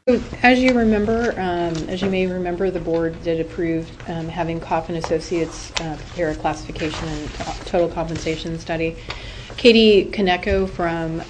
As you remember, as you may remember, the board did approve having Coffin Associates prepare a classification and total compensation study. Katie Kaneko from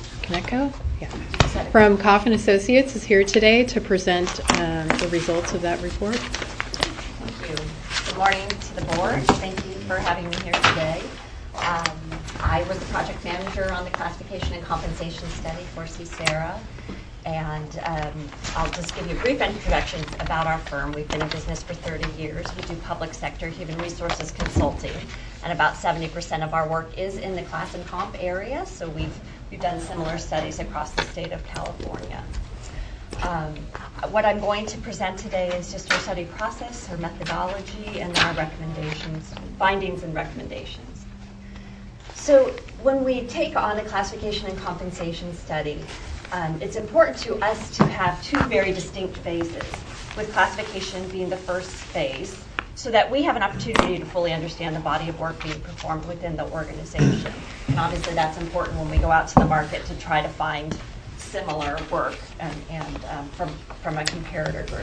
Coffin Associates is here today to present the results of that report. Thank you. Good morning to the board. Thank you for having me here today. I was the project manager on the classification and compensation study for CSERA. And I'll just give you a brief introduction about our firm. We've been in business for 30 years. We do public sector human resources consulting, and about 70% of our work is in the class and comp area. So we've done similar studies across the state of California. What I'm going to present today is just our study process, our methodology, and then our recommendations, findings and recommendations. So when we take on a classification and compensation study, it's important to us to have two very distinct phases, with classification being the first phase, so that we have an opportunity to fully understand the body of work being performed within the organization. And obviously that's important when we go out to the market to try to find similar work and from a comparator group.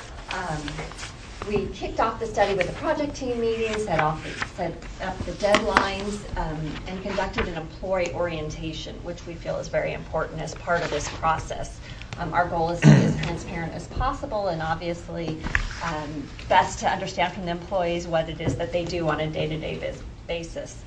We kicked off the study with a project team meeting, set up the deadlines, and conducted an employee orientation, which we feel is very important as part of this process. Our goal is to be as transparent as possible, and obviously best to understand from the employees what it is that they do on a day-to-day basis.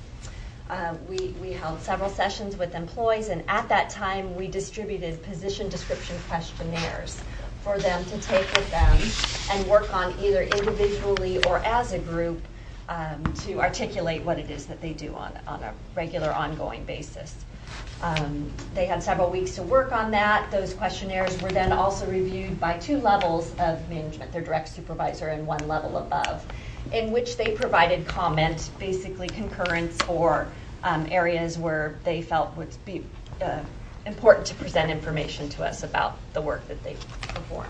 We held several sessions with employees, and at that time we distributed position description questionnaires for them to take with them and work on either individually or as a group to articulate what it is that they do on a regular, ongoing basis. They had several weeks to work on that. Those questionnaires were then also reviewed by two levels of management, their direct supervisor and one level above, in which they provided comment, basically concurrence, or areas where they felt would be important to present information to us about the work that they perform.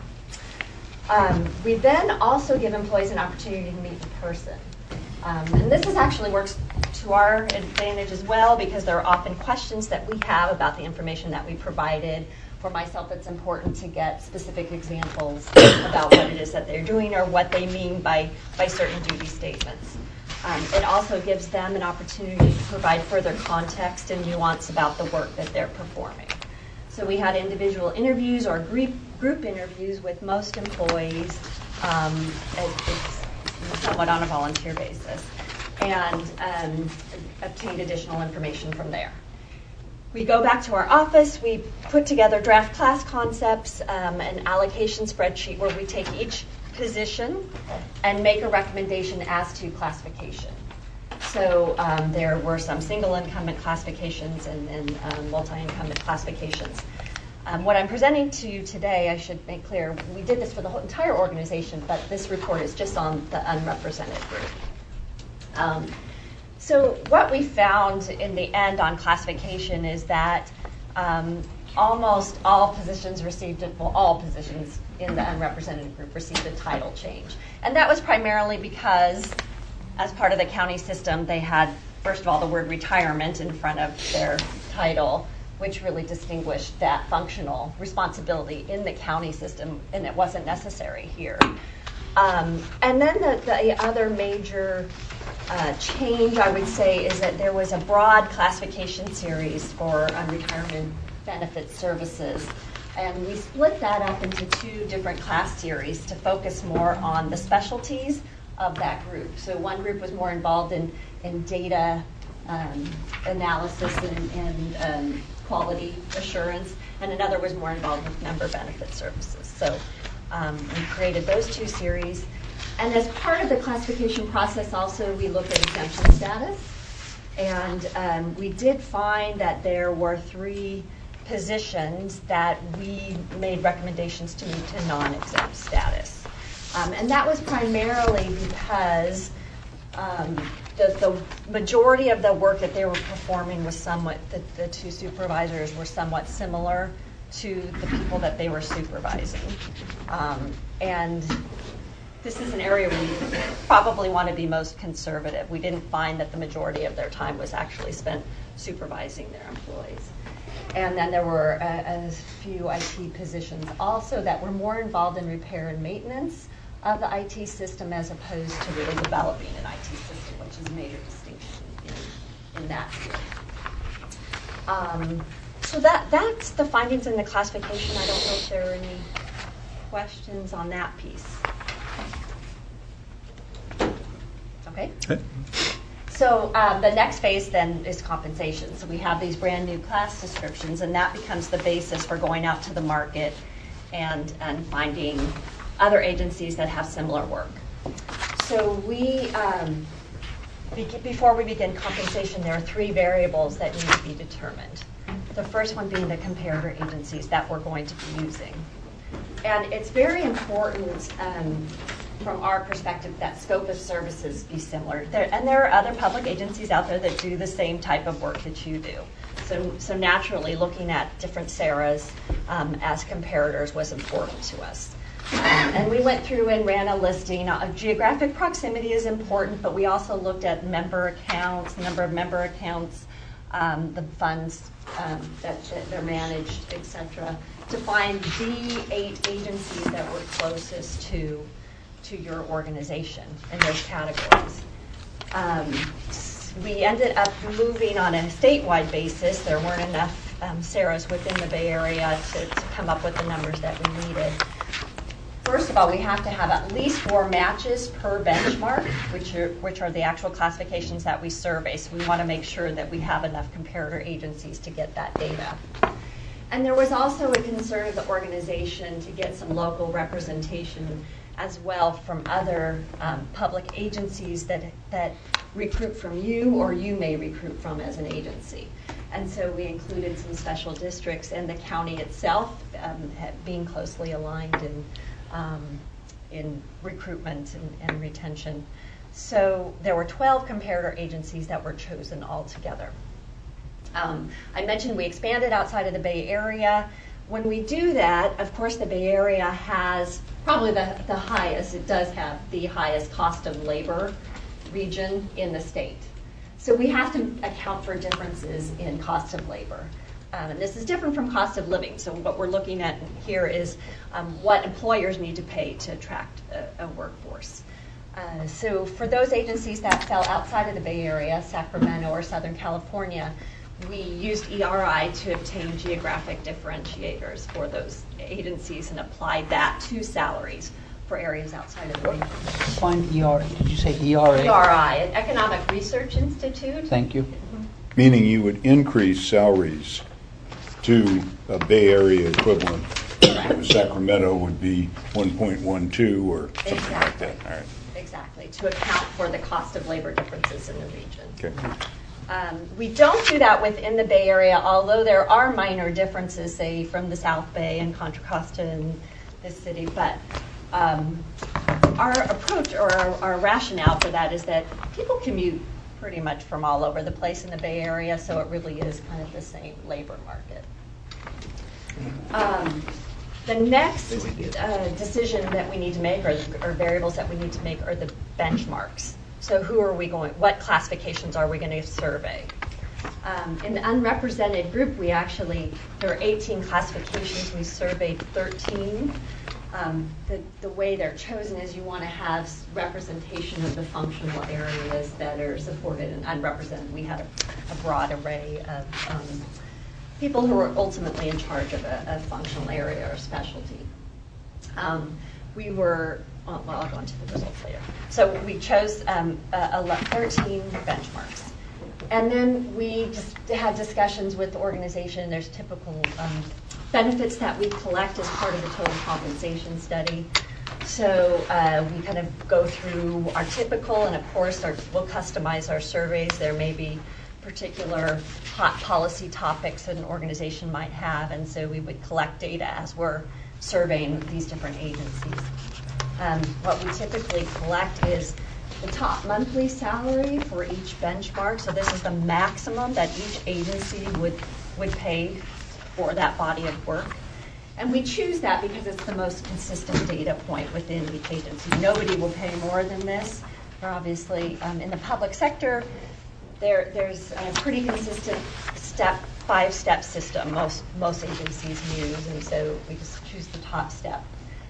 We then also give employees an opportunity to meet in person. And this actually works to our advantage as well, because there are often questions that we have about the information that we provided. For myself, it's important to get specific examples about what it is that they're doing or what they mean by certain duty statements. It also gives them an opportunity to provide further context and nuance about the work that they're performing. So we had individual interviews or group interviews with most employees. It's somewhat on a volunteer basis, and obtained additional information from there. We go back to our office. We put together draft class concepts, an allocation spreadsheet where we take each position and make a recommendation as to classification. So there were some single incumbent classifications and multi-incumbent classifications. What I'm presenting to you today, I should make clear, we did this for the whole entire organization, but this report is just on the unrepresented group. So what we found in the end on classification is that almost all positions all positions in the unrepresented group received a title change. And that was primarily because, as part of the county system, they had, first of all, the word retirement in front of their title, which really distinguished that functional responsibility in the county system, and it wasn't necessary here. And then the other major change, I would say, is that there was a broad classification series for retirement benefit services. And we split that up into two different class series to focus more on the specialties of that group. So one group was more involved in data analysis and quality assurance, and another was more involved with member benefit services. So we created those two series. And as part of the classification process also, we looked at exemption status. And we did find that there were 3 positions that we made recommendations to move to non-exempt status. And that was primarily because the majority of the work that they were performing was somewhat, the 2 supervisors were somewhat similar to the people that they were supervising. And this is an area where you probably want to be most conservative. We didn't find that the majority of their time was actually spent supervising their employees. And then there were a few IT positions also that were more involved in repair and maintenance of the IT system as opposed to really developing an IT system, which is a major distinction in that field. So that's the findings in the classification. I don't know if there are any questions on that piece. Okay. So the next phase then is compensation. So we have these brand new class descriptions, and that becomes the basis for going out to the market and finding other agencies that have similar work. So we, before we begin compensation, there are 3 variables that need to be determined. The first one being the comparator agencies that we're going to be using. And it's very important from our perspective that scope of services be similar. And there are other public agencies out there that do the same type of work that you do. So naturally, looking at different SARAs as comparators was important to us. And we went through and ran a listing. Geographic proximity is important, but we also looked at member accounts, number of member accounts, the funds that they're managed, et cetera, to find the 8 agencies that were closest to your organization in those categories. We ended up moving on a statewide basis. There weren't enough SARAs within the Bay Area to come up with the numbers that we needed. First of all, we have to have at least 4 matches per benchmark, which are the actual classifications that we survey. So we want to make sure that we have enough comparator agencies to get that data. And there was also a concern of the organization to get some local representation as well from other public agencies that recruit from you or you may recruit from as an agency. And so we included some special districts and the county itself being closely aligned in recruitment and retention. So there were 12 comparator agencies that were chosen altogether. I mentioned we expanded outside of the Bay Area. When we do that, of course, the Bay Area has probably the highest, it does have the highest cost of labor region in the state. So we have to account for differences in cost of labor. And this is different from cost of living. So what we're looking at here is what employers need to pay to attract a workforce. So for those agencies that fell outside of the Bay Area, Sacramento or Southern California, we used ERI to obtain geographic differentiators for those agencies and applied that to salaries for areas outside of the region. Define ERI. Did you say ERA? ERI, Economic Research Institute. Thank you. Meaning you would increase salaries to a Bay Area equivalent. Sacramento would be 1.12 or something like that. All right. Exactly, to account for the cost of labor differences in the region. Okay. We don't do that within the Bay Area, although there are minor differences, say, from the South Bay and Contra Costa and this city. But our approach or our rationale for that is that people commute pretty much from all over the place in the Bay Area, so it really is kind of the same labor market. The next decision that we need to make, or variables that we need to make, are the benchmarks. So who are we going, what classifications are we going to survey? In the unrepresented group, there are 18 classifications, we surveyed 13. The way they're chosen is you want to have representation of the functional areas that are supported and unrepresented. We had a broad array of people who are ultimately in charge of a functional area or specialty. I'll go into the results later. So we chose 13 benchmarks. And then we just had discussions with the organization. There's typical benefits that we collect as part of the total compensation study. So we kind of go through our typical, and of course we'll customize our surveys. There may be particular hot policy topics that an organization might have, and so we would collect data as we're surveying these different agencies. What we typically collect is the top monthly salary for each benchmark. So this is the maximum that each agency would pay for that body of work. And we choose that because it's the most consistent data point within each agency. Nobody will pay more than this. Obviously, in the public sector, there's a pretty consistent step 5-step system most agencies use, and so we just choose the top step.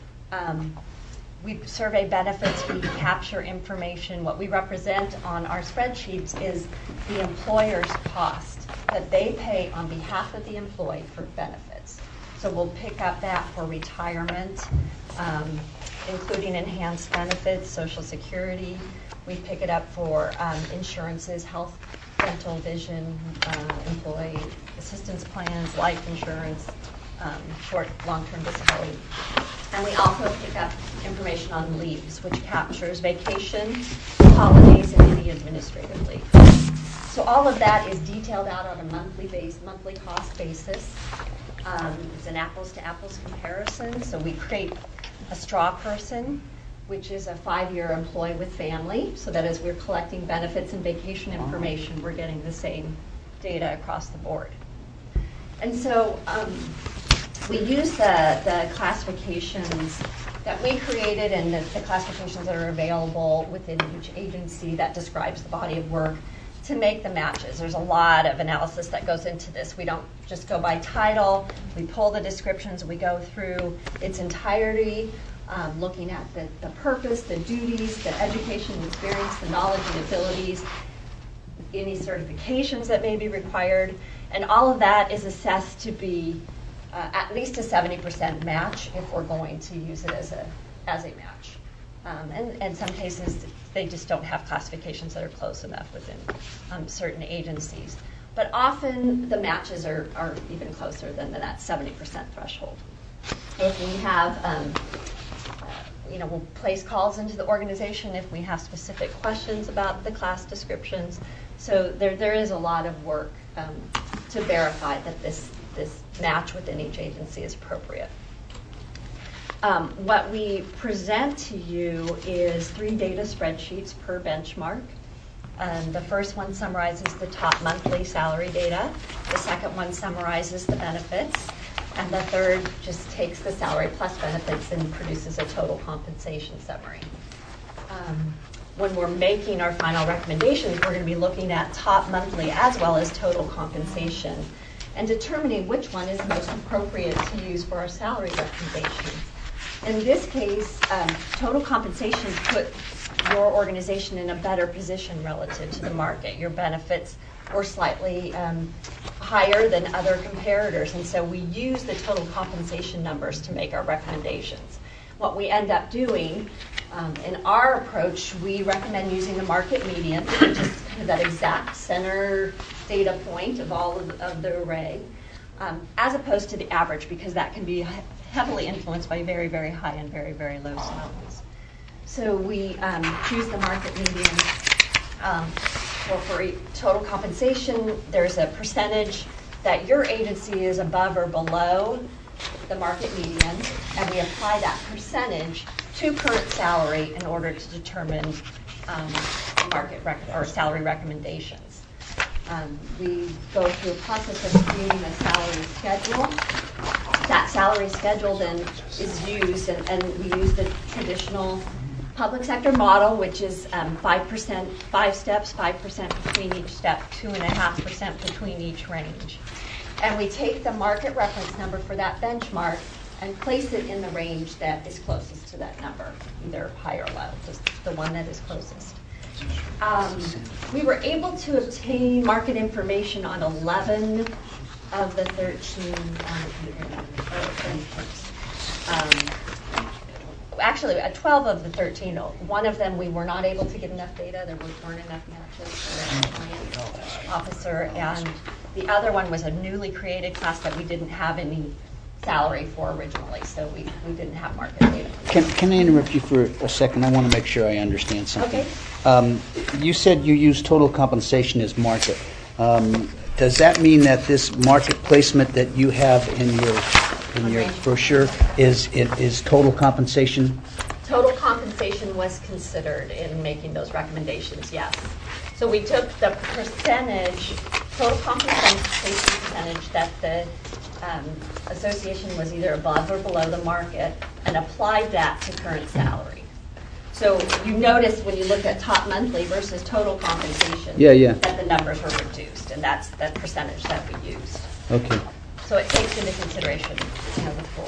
We survey benefits, we capture information. What we represent on our spreadsheets is the employer's cost that they pay on behalf of the employee for benefits. So we'll pick up that for retirement, including enhanced benefits, Social Security. We pick it up for insurances, health, dental, vision, employee assistance plans, life insurance, short, long-term disability. And we also pick up information on leaves, which captures vacation, holidays, and any administrative leave. So all of that is detailed out on a monthly cost basis. It's an apples-to-apples comparison. So we create a straw person, which is a 5-year employee with family, so that as we're collecting benefits and vacation information, we're getting the same data across the board. And so we use the classifications that we created and the classifications that are available within each agency that describes the body of work to make the matches. There's a lot of analysis that goes into this. We don't just go by title. We pull the descriptions. We go through its entirety, looking at the purpose, the duties, the education and experience, the knowledge and abilities, any certifications that may be required. And all of that is assessed to be at least a 70% match if we're going to use it as a match. And in some cases, they just don't have classifications that are close enough within certain agencies. But often the matches are even closer than that 70% threshold. If we have, we'll place calls into the organization if we have specific questions about the class descriptions. So there is a lot of work to verify that this match within each agency is appropriate. What we present to you is 3 data spreadsheets per benchmark. The first one summarizes the top monthly salary data. The second one summarizes the benefits. And the third just takes the salary plus benefits and produces a total compensation summary. When we're making our final recommendations, we're going to be looking at top monthly as well as total compensation and determining which one is most appropriate to use for our salary recommendation. In this case, total compensation put your organization in a better position relative to the market. Your benefits were slightly higher than other comparators, and so we use the total compensation numbers to make our recommendations. What we end up doing in our approach, we recommend using the market median, which is kind of that exact center data point of all of the array, as opposed to the average, because that can be heavily influenced by very, very high and very, very low salaries. So we choose the market median. For total compensation, there's a percentage that your agency is above or below the market median, and we apply that percentage to current salary in order to determine or salary recommendations. We go through a process of creating a salary schedule. That salary schedule then is used, and we use the traditional public sector model, which is 5%, 5 steps, 5% between each step, 2.5% between each range. And we take the market reference number for that benchmark and place it in the range that is closest to that number, either high or low, just the one that is closest. We were able to obtain market information on 11 of the 13 actually, at 12 of the 13, one of them we were not able to get enough data. There weren't enough matches for the compliance officer, and the other one was a newly created class that we didn't have any salary for originally, so we didn't have market data. Can I interrupt you for a second? I want to make sure I understand something. Okay. You said you use total compensation as market. Does that mean that this market placement that you have in your brochure is total compensation? Total compensation was considered in making those recommendations, yes. So we took the percentage, total compensation percentage that the association was either above or below the market and applied that to current salary. So you notice when you looked at top monthly versus total compensation. Yeah. That the numbers were reduced, and that's the percentage that we used. Okay. So it takes into consideration, the full.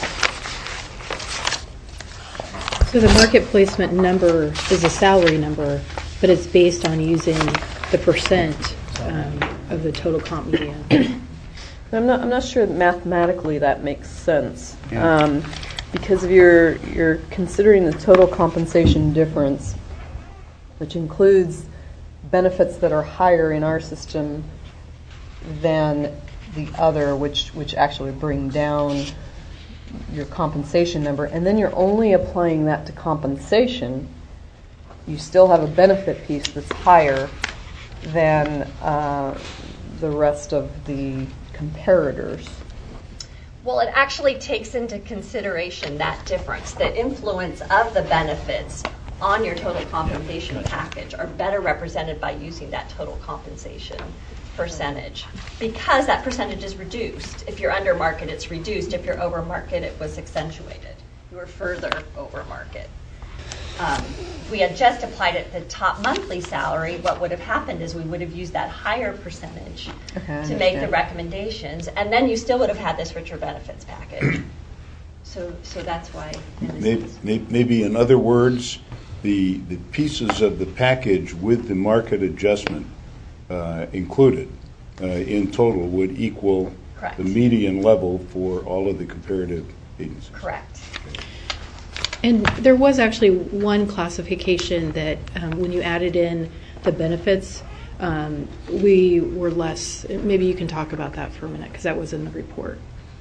So the market placement number is a salary number, but it's based on using the percent of the total comp median. I'm not sure that mathematically that makes sense. Yeah. Because if you're considering the total compensation difference, which includes benefits that are higher in our system than the other, which actually bring down your compensation number, and then you're only applying that to compensation, you still have a benefit piece that's higher than the rest of the comparators. Well, it actually takes into consideration that difference. The influence of the benefits on your total compensation package are better represented by using that total compensation percentage, because that percentage is reduced. If you're under market, it's reduced. If you're over market, it was accentuated. You were further over market. If we had just applied it the top monthly salary, what would have happened is we would have used that higher percentage to make the recommendations, and then you still would have had this richer benefits package. So that's why. Maybe in other words, the pieces of the package with the market adjustment included in total would equal Correct. the median level for all of the comparative agencies. Correct. And there was actually one classification that when you added in the benefits, we were less. Maybe you can talk about that for a minute, because that was in the report.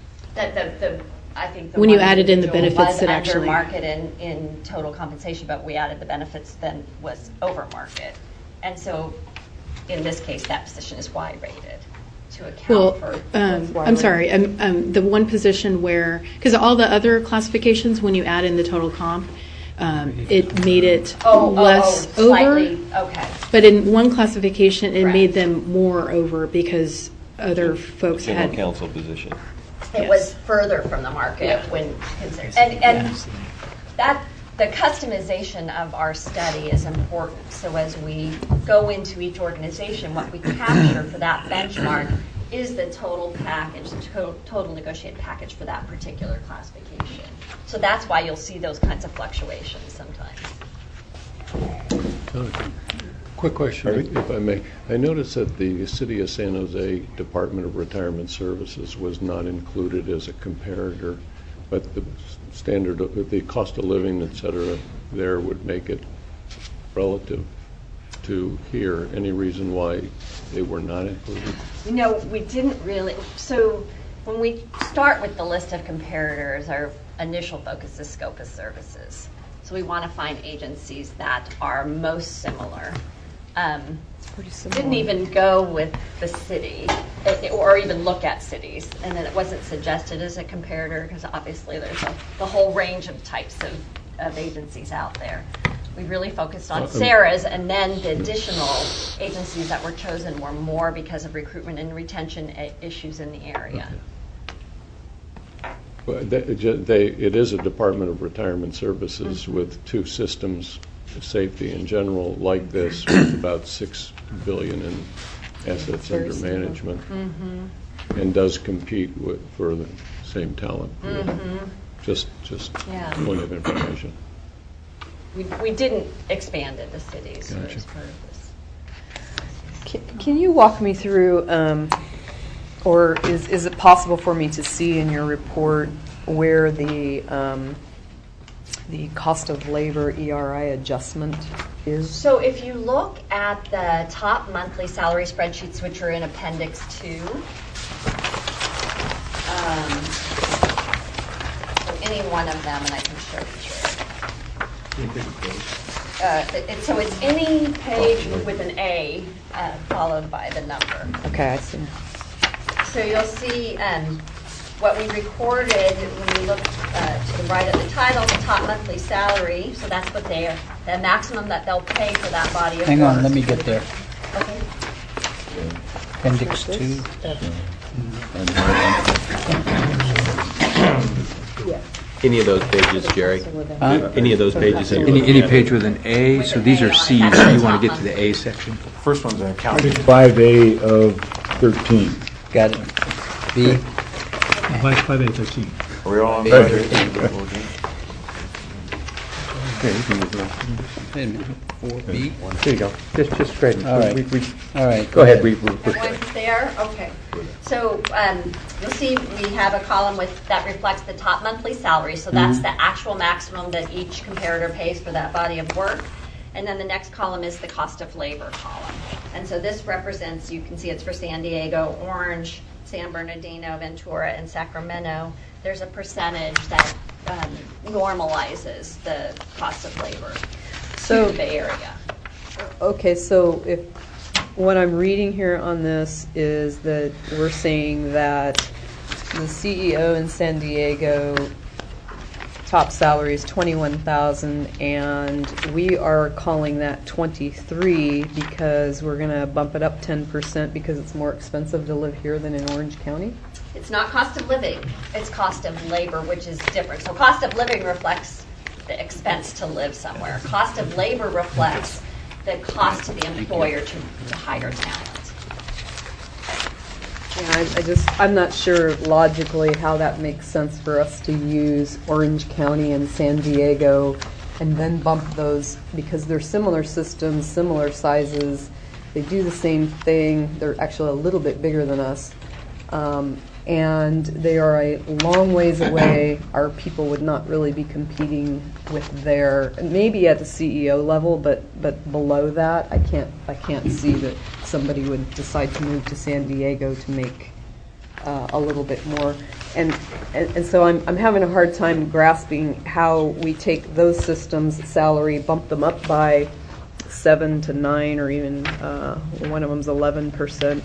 I think the when you one added in the individual benefits was that under actually market in total compensation, but we added the benefits then was over market, and so in this case that position is Y rated to account for. I'm sorry. The one position where, because all the other classifications, when you add in the total comp, it made it less slightly, over. Okay. But in one classification, it Correct. made them more over because other folks General had. counsel position. It Yes. was further from the market when considered, and that the customization of our study is important. So as we go into each organization, what we capture for that benchmark is the total package, the total negotiated package for that particular classification. So that's why you'll see those kinds of fluctuations sometimes. Quick question, if I may. I noticed that the City of San Jose Department of Retirement Services was not included as a comparator, but the standard, the cost of living, et cetera, there would make it relative to here. Any reason why they were not included? We didn't really. So when we start with the list of comparators, our initial focus is scope of services. So we want to find agencies that are most similar. It's pretty similar. Didn't even go with the city or even look at cities, and then it wasn't suggested as a comparator because obviously there's the whole range of types of agencies out there. We really focused on Sarah's, and then the additional agencies that were chosen were more because of recruitment and retention issues in the area. Well, it is a Department of Retirement Services with two systems, safety in general, like this, with about $6 billion in assets under management, and does compete for the same talent. Just point of information. We didn't expand into cities Gotcha. as part of this. Can you walk me through, or is it possible for me to see in your report where the cost of labor ERI adjustment is? So if you look at the top monthly salary spreadsheets, which are in Appendix 2, so any one of them, and I can show you. So it's any page with an A followed by the number. Okay, I see. So you'll see what we recorded when we look to the right of the title, the top monthly salary. So that's what the maximum that they'll pay for that body of work. Hang on, let me get there. Okay. Appendix 2. Any of those pages, Jerry? Any of those pages that you're looking Any at? page with an A, so these are C's, so you want to get to the A section. First one's an accounting. 5A of 13. Got it. B? 5A13. Are we all on Right. 5A? Wait a minute. 4B? There you go. Just straighten. All right. All right. Go ahead. One there, okay. So you'll see we have a column that reflects the top monthly salary. So that's the actual maximum that each comparator pays for that body of work. And then the next column is the cost of labor column. And so this represents, you can see it's for San Diego, Orange, San Bernardino, Ventura, and Sacramento. There's a percentage that normalizes the cost of labor to the Bay Area. Okay, so if what I'm reading here on this is that we're saying that the CEO in San Diego top salary is $21,000, and we are calling that 23 because we're going to bump it up 10% because it's more expensive to live here than in Orange County. It's not cost of living, it's cost of labor, which is different. So cost of living reflects the expense to live somewhere. Cost of labor reflects the cost to the employer to hire talent. Yeah, I'm not sure logically how that makes sense for us to use Orange County and San Diego and then bump those because they're similar systems, similar sizes. They do the same thing. They're actually a little bit bigger than us. And they are a long ways away. Our people would not really be competing with their, maybe at the CEO level, but below that, I can't see that somebody would decide to move to San Diego to make a little bit more. And so I'm having a hard time grasping how we take those systems' salary, bump them up by 7 to 9, or even one of them's 11%.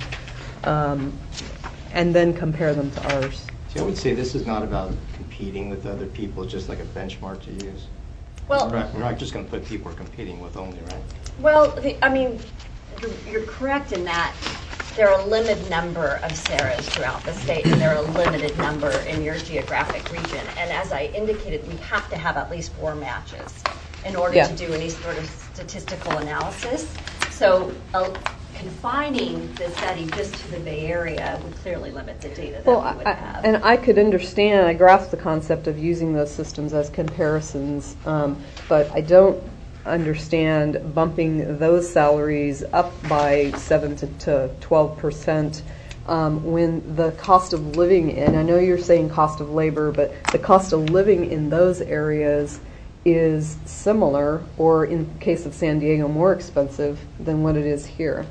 And then compare them to ours. So I would say this is not about competing with other people, it's just like a benchmark to use. Well, we're not just going to put people we're competing with only, right? Well, you're correct in that there are a limited number of SARAs throughout the state, and there are a limited number in your geographic region. And as I indicated, we have to have at least 4 matches in order to do any sort of statistical analysis. So confining the study just to the Bay Area would clearly limit the data that we would have. And I could understand, I grasp the concept of using those systems as comparisons, but I don't understand bumping those salaries up by 7 to 12% when the cost of living, and I know you're saying cost of labor, but the cost of living in those areas is similar, or in case of San Diego, more expensive than what it is here.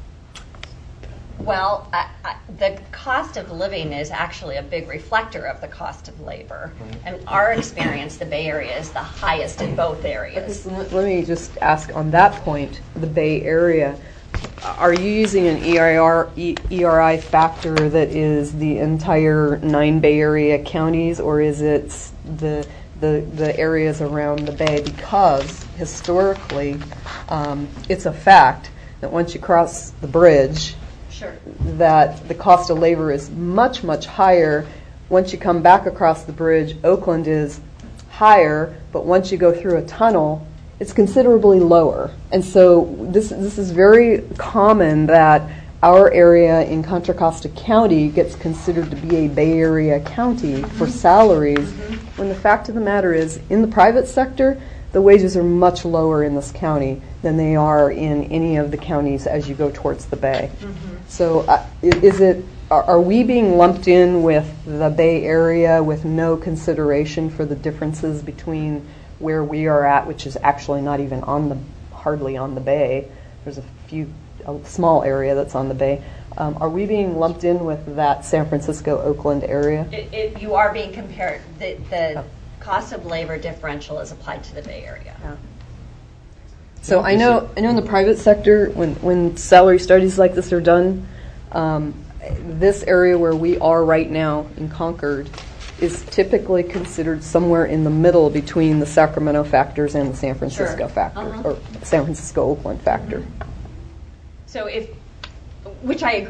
Well, the cost of living is actually a big reflector of the cost of labor. And our experience, the Bay Area is the highest in both areas. Let me just ask on that point, the Bay Area, are you using an ERI factor that is the entire 9 Bay Area counties, or is it the areas around the Bay? Because historically, it's a fact that once you cross the bridge, that the cost of labor is much, much higher. Once you come back across the bridge, Oakland is higher, but once you go through a tunnel, it's considerably lower. And so this is very common that our area in Contra Costa County gets considered to be a Bay Area county for salaries, when the fact of the matter is, in the private sector, the wages are much lower in this county than they are in any of the counties as you go towards the Bay. So are we being lumped in with the Bay Area with no consideration for the differences between where we are at, which is actually not even hardly on the Bay? There's a small area that's on the Bay. Are we being lumped in with that San Francisco, Oakland area? You are being compared. The cost of labor differential is applied to the Bay Area. Yeah. So I know in the private sector, when salary studies like this are done, this area where we are right now in Concord is typically considered somewhere in the middle between the Sacramento factors and the San Francisco factors, or San Francisco-Oakland factor. So which I agree.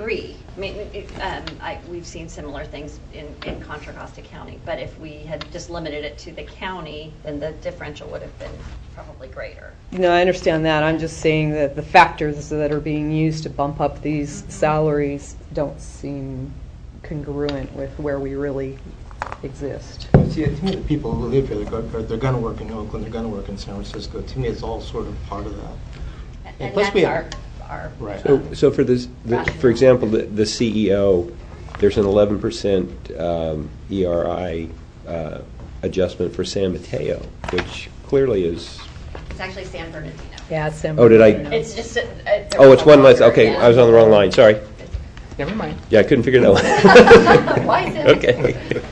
I mean, we've seen similar things in Contra Costa County, but if we had just limited it to the county, then the differential would have been probably greater. I understand that. I'm just saying that the factors that are being used to bump up these salaries don't seem congruent with where we really exist. See, to me, the people who live here, they're going to work in Oakland, they're going to work in San Francisco. To me, it's all sort of part of that. And plus that's we our right. So for this, for example, the CEO, there's an 11% ERI adjustment for San Mateo, which clearly is. It's actually San Bernardino. Yeah, it's San Oh, did I? Bernardino. It's just. It's one less. Okay, I was on the wrong line. Sorry. Never mind. Yeah, I couldn't figure that one. Why is it? Okay.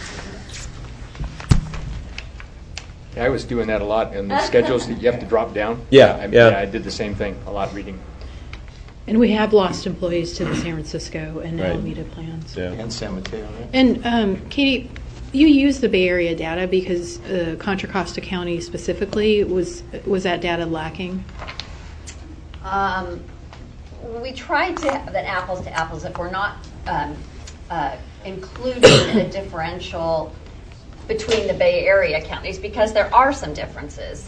Yeah, I was doing that a lot in the schedules that you have to drop down. Yeah, yeah. I did the same thing, a lot reading. And we have lost employees to the San Francisco and Right. Alameda plans. Yeah. And San Mateo, right? And Katie, you use the Bay Area data because Contra Costa County specifically, was that data lacking? We tried to have an apples to apples. If we're not including a differential between the Bay Area counties, because there are some differences.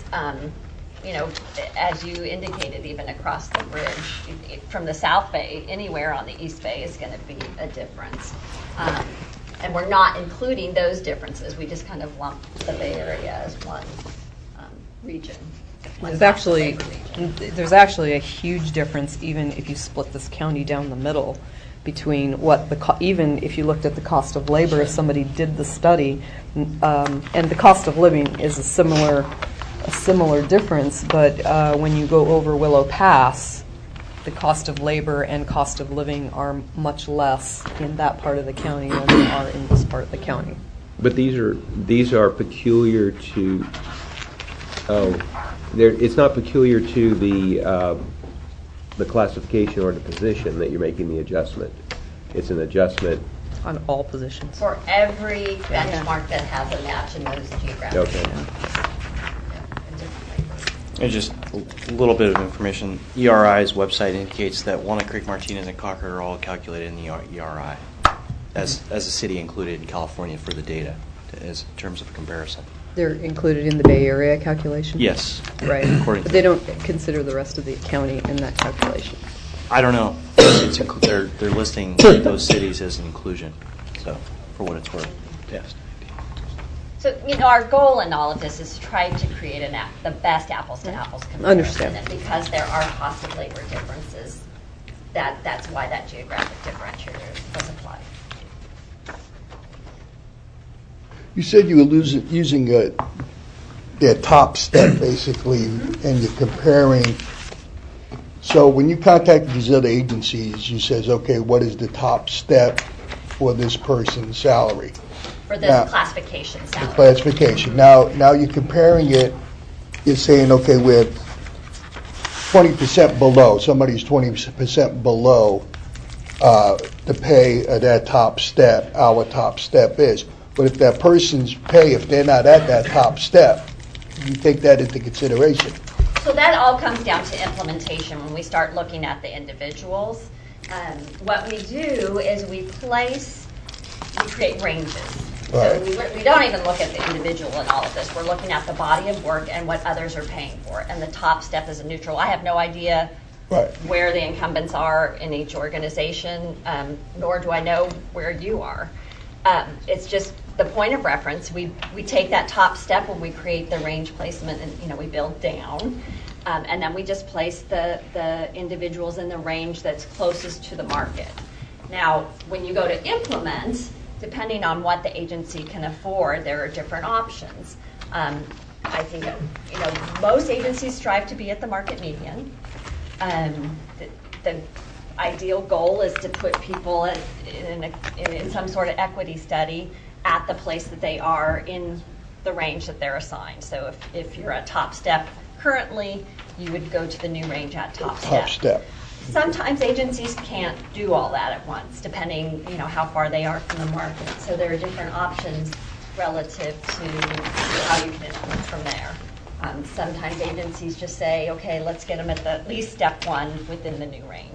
As you indicated, even across the bridge, from the South Bay, anywhere on the East Bay is going to be a difference. And we're not including those differences. We just kind of lump the Bay Area as one region. There's actually a huge difference, even if you split this county down the middle, between what even if you looked at the cost of labor, if somebody did the study, and the cost of living is a similar difference, but when you go over Willow Pass, the cost of labor and cost of living are much less in that part of the county than they are in this part of the county. But these are peculiar to. It's not peculiar to the classification or the position that you're making the adjustment. It's an adjustment On all positions. For every benchmark that has a match in those geographic Okay. And just a little bit of information. ERI's website indicates that Walnut Creek, Martinez, and Concord are all calculated in the ERI as a city included in California for the data as in terms of comparison. They're included in the Bay Area calculation? Yes. Right. According But to they don't consider the rest of the county in that calculation. I don't know. They're listing those cities as an inclusion. So, for what it's worth. Yes. So, our goal in all of this is to try to create the best apples-to-apples comparison. Understand. And because there are cost of labor differences, that's why that geographic differentiator was applied. You said you were using their top step, basically, and you're comparing. So when you contacted these other agencies, you says, okay, what is the top step for this person's salary? For this classification salary. The classification. Now you're comparing it, you're saying, okay, we're 20% below, somebody's 20% below the pay of that top step, our top step is. But if that person's pay, if they're not at that top step, you take that into consideration. So that all comes down to implementation when we start looking at the individuals. What we do is we create ranges. Right. So we don't even look at the individual in all of this. We're looking at the body of work and what others are paying for. And the top step is a neutral. I have no idea where the incumbents are in each organization, nor do I know where you are. It's just the point of reference. We take that top step when we create the range placement, and we build down, and then we just place the individuals in the range that's closest to the market. Now, when you go to implement, depending on what the agency can afford, there are different options. I think most agencies strive to be at the market median. The ideal goal is to put people in some sort of equity study at the place that they are in the range that they're assigned. So if you're at top step currently, you would go to the new range at top step. Top step. Sometimes agencies can't do all that at once, depending how far they are from the market. So there are different options relative to how you can implement from there. Sometimes agencies just say, okay, let's get them at least step one within the new range.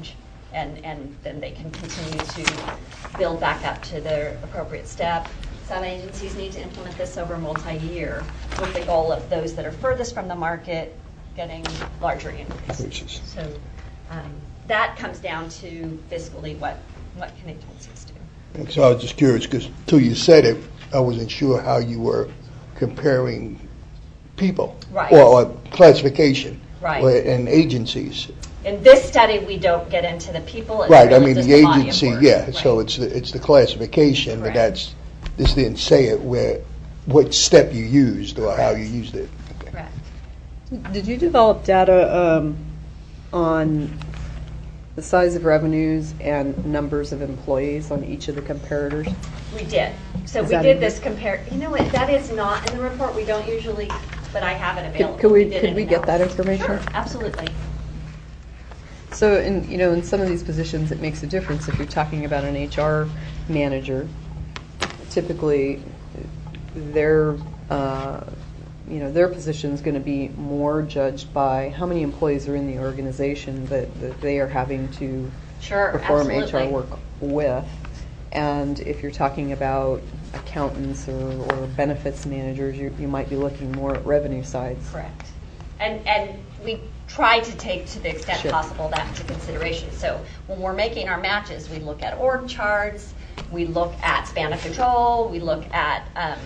and then they can continue to build back up to their appropriate step. Some agencies need to implement this over multi-year with the goal of those that are furthest from the market getting larger increases. So that comes down to fiscally what can agencies do. So I was just curious because till you said it, I wasn't sure how you were comparing people or classification and agencies. In this study, we don't get into the people. Right. I mean the agency. Yeah. So it's the classification, but this didn't say it what step you used or how you used it. Okay. Correct. Did you develop data on the size of revenues and numbers of employees on each of the comparators? We did. So we did this compare. You know what? That is not in the report. We don't usually, but I have it available. Could we get that information? Sure, absolutely. So in some of these positions, it makes a difference. If you're talking about an HR manager, typically their position is going to be more judged by how many employees are in the organization that they are having to perform absolutely. HR work with. And if you're talking about accountants or benefits managers, you might be looking more at revenue sides. Correct. And we try to take, to the extent possible, that into consideration. So when we're making our matches, we look at org charts, we look at span of control, we look at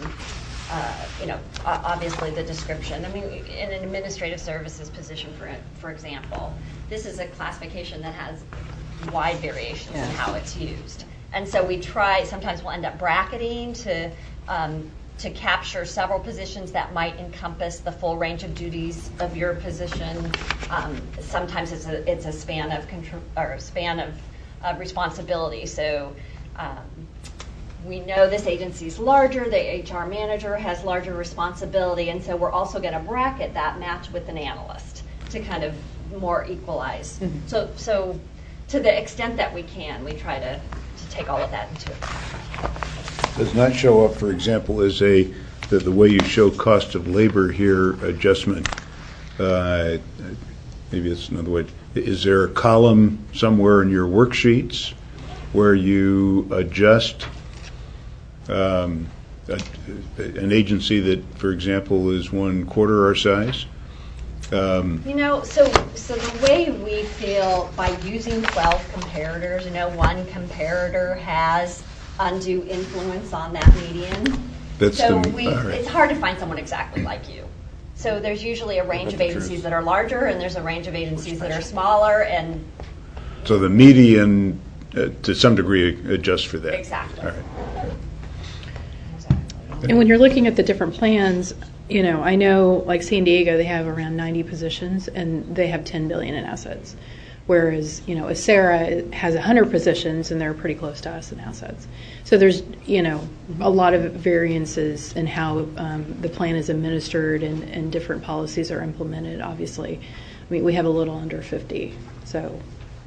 obviously the description. I mean, in an administrative services position, for example, this is a classification that has wide variations in how it's used. And so we try, sometimes we'll end up bracketing to capture several positions that might encompass the full range of duties of your position. Sometimes it's a span of control or span of responsibility. So we know this agency is larger, the HR manager has larger responsibility, and so we're also going to bracket that match with an analyst to kind of more equalize. Mm-hmm. So to the extent that we can, we try to take all of that into account. Does not show up, for example, as the way you show cost of labor here adjustment. Maybe it's another way. Is there a column somewhere in your worksheets where you adjust an agency that, for example, is 1/4 our size? So the way we feel by using 12 comparators, one comparator has undue influence on that median. It's hard to find someone exactly like you. So there's usually a range of agencies that are larger, and there's a range of agencies that are smaller, and so the median, to some degree, adjusts for that. Exactly. All right. And when you're looking at the different plans, I know like San Diego, they have around 90 positions, and they have $10 billion in assets. Whereas, Acera has 100 positions, and they're pretty close to us in assets. So there's, a lot of variances in how the plan is administered and different policies are implemented, obviously. I mean, we have a little under 50, so.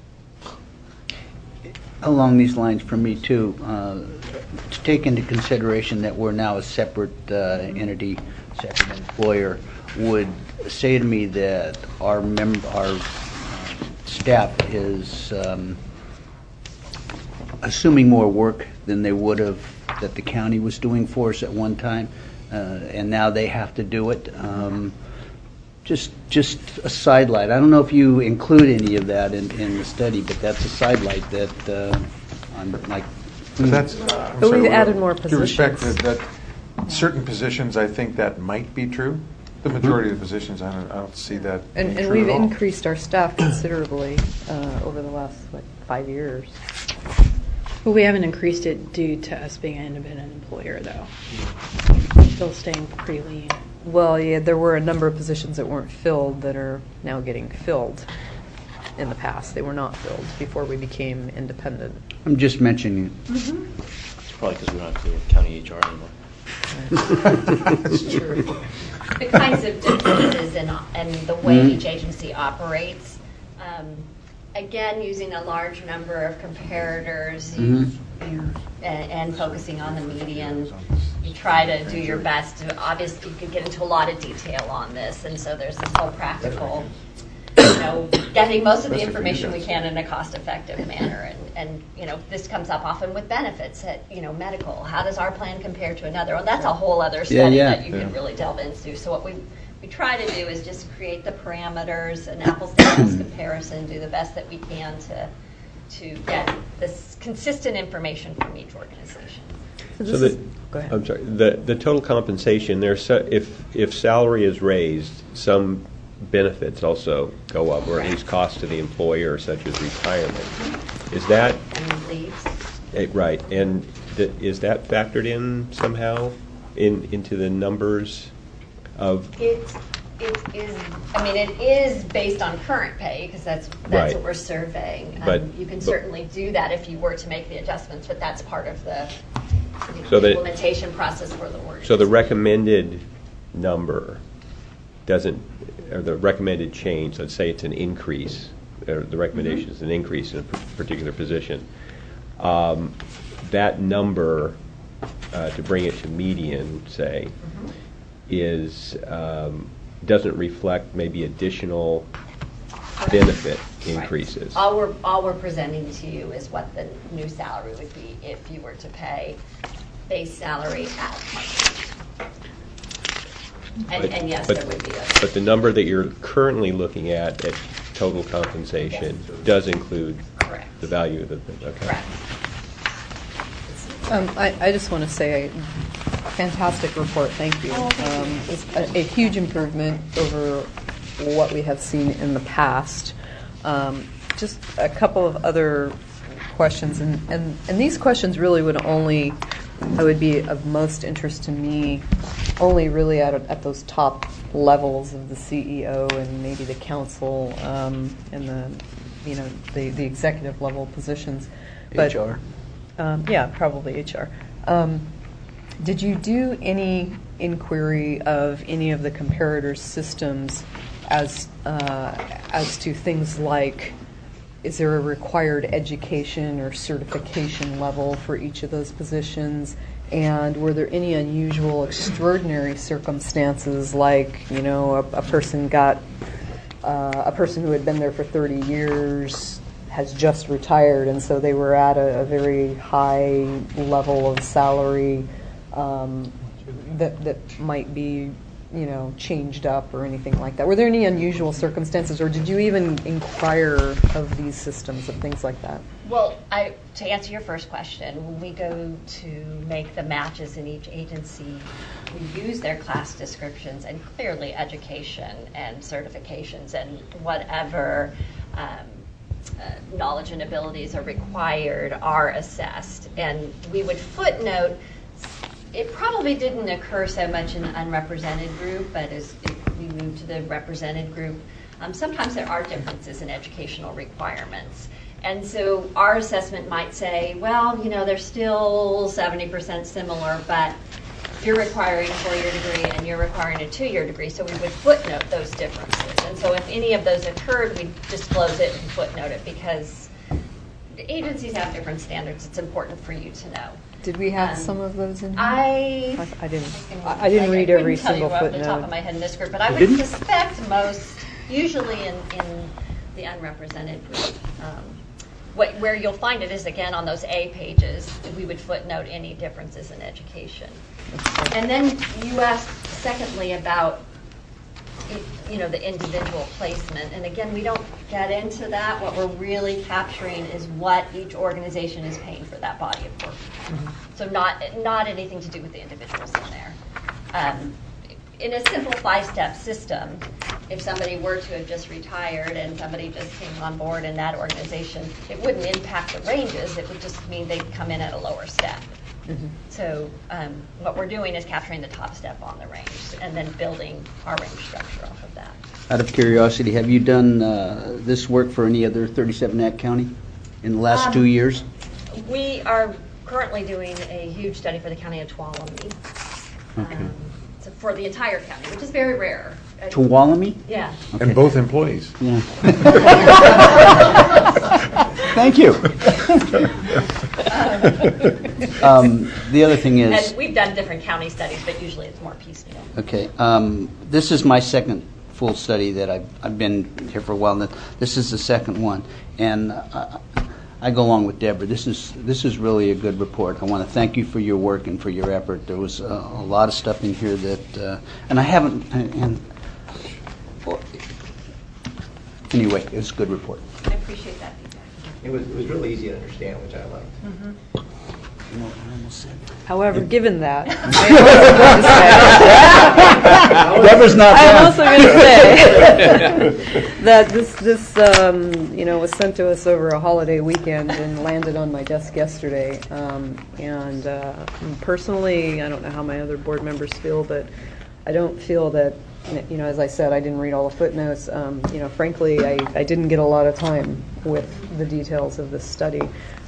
Along these lines for me, too, to take into consideration that we're now a separate entity, separate employer, would say to me that our staff is assuming more work than they would have, that the county was doing for us at one time, and now they have to do it. Just a sidelight. I don't know if you include any of that in the study, but that's a sidelight that I'm like. But we've added more positions. To respect that certain positions, I think that might be true. The majority of the positions, I don't see that. And we've increased our staff considerably over the last 5 years. Well, we haven't increased it due to us being an independent employer, though. Still staying pretty lean. Well, yeah, there were a number of positions that weren't filled that are now getting filled. In the past, they were not filled before we became independent. I'm just mentioning it. Mm-hmm. It's probably because we don't have to deal with county HR anymore. That's true. The kinds of differences in the way each agency operates. Again, using a large number of comparators and focusing on the median, you try to do your best to, obviously you could get into a lot of detail on this, and so there's this whole practical getting most of the information we can in a cost-effective manner. And this comes up often with benefits at, medical. How does our plan compare to another? Well, that's a whole other study that you can really delve into. So what we try to do is just create the parameters, an apples-to-apples comparison, do the best that we can to get this consistent information from each organization. Go ahead. I'm sorry. The total compensation, if salary is raised, some benefits also go up, or at least costs to the employer, such as retirement. Is that and leaves? Right? And is that factored in somehow into the numbers of? It is. I mean, it is based on current pay because that's right. what we're surveying. But you can certainly do that if you were to make the adjustments, but that's part of the implementation process for the work. So the recommended number doesn't, or the recommended change, let's say it's an increase, or the recommendation is an increase in a particular position, that number, to bring it to median, say, is doesn't reflect maybe additional benefit increases. Right. All we're presenting to you is what the new salary would be if you were to pay base salary at market. And yes, there would be a... But the number that you're currently looking at total compensation does include the value of the... Okay. Correct. I just want to say, fantastic report. Thank you. It's a huge improvement over what we have seen in the past. Just a couple of other questions, and these questions really would be of most interest to me only really at those top levels of the CEO and maybe the council and the executive level positions. But, HR. Yeah, probably HR. Did you do any inquiry of any of the comparator systems as to things like, is there a required education or certification level for each of those positions? And were there any unusual, extraordinary circumstances, like a person who had been there for 30 years has just retired, and so they were at a very high level of salary that might be changed up or anything like that? Were there any unusual circumstances, or did you even inquire of these systems and things like that? Well, to answer your first question, when we go to make the matches in each agency, we use their class descriptions, and clearly education and certifications and whatever knowledge and abilities are required are assessed. And we would footnote, it probably didn't occur so much in the unrepresented group, but as we move to the represented group, sometimes there are differences in educational requirements. And so our assessment might say, well, they're still 70% similar, but you're requiring a 4-year degree and you're requiring a 2-year degree, so we would footnote those differences. And so if any of those occurred, we'd disclose it and footnote it, because agencies have different standards. It's important for you to know. Did we have some of those in here? I didn't read every single footnote. Off the top of my head in this group, but I would suspect most, usually in the unrepresented group, where you'll find it is, again, on those A pages, we would footnote any differences in education. And then you asked, secondly, about the individual placement. And again, we don't get into that. What we're really capturing is what each organization is paying for that body of work. So not anything to do with the individuals in there. In a simple 5-step system, if somebody were to have just retired and somebody just came on board in that organization, it wouldn't impact the ranges. It would just mean they'd come in at a lower step. So what we're doing is capturing the top step on the range and then building our range structure off of that. Out of curiosity, have you done this work for any other 37 Act County in the last 2 years? We are currently doing a huge study for the county of Tuolumne. Okay. For the entire county, which is very rare. Tuolumne? Yeah. Okay. And both employees. Yeah. Thank you. The other thing is... And we've done different county studies, but usually it's more piecemeal. Okay. This is my second full study that I've been here for a while. And this is the second one, and I go along with Deborah. This is really a good report. I want to thank you for your work and for your effort. There was a lot of stuff in here that, and I haven't. Well, anyway, it was a good report. I appreciate that feedback. It was really easy to understand, which I liked. However, given that, Deborah's not I'm also going to say that this was sent to us over a holiday weekend and landed on my desk yesterday. And personally, I don't know how my other board members feel, but I don't feel that, as I said, I didn't read all the footnotes. Frankly, I didn't get a lot of time with the details of this study.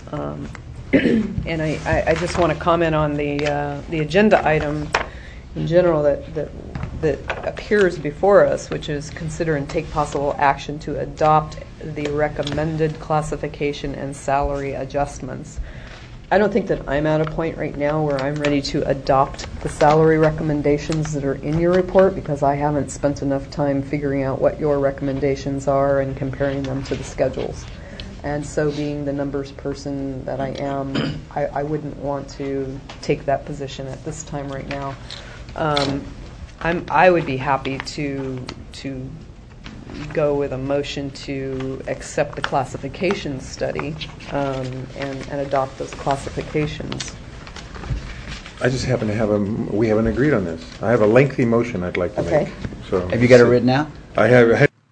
And I just want to comment on the agenda item in general that appears before us, which is consider and take possible action to adopt the recommended classification and salary adjustments. I don't think that I'm at a point right now where I'm ready to adopt the salary recommendations that are in your report, because I haven't spent enough time figuring out what your recommendations are and comparing them to the schedules. And so, being the numbers person that I am, I wouldn't want to take that position at this time right now. I would be happy to go with a motion to accept the classification study and adopt those classifications. I just happen to have we haven't agreed on this. I have a lengthy motion I'd like to make. So have you got it written out? I have.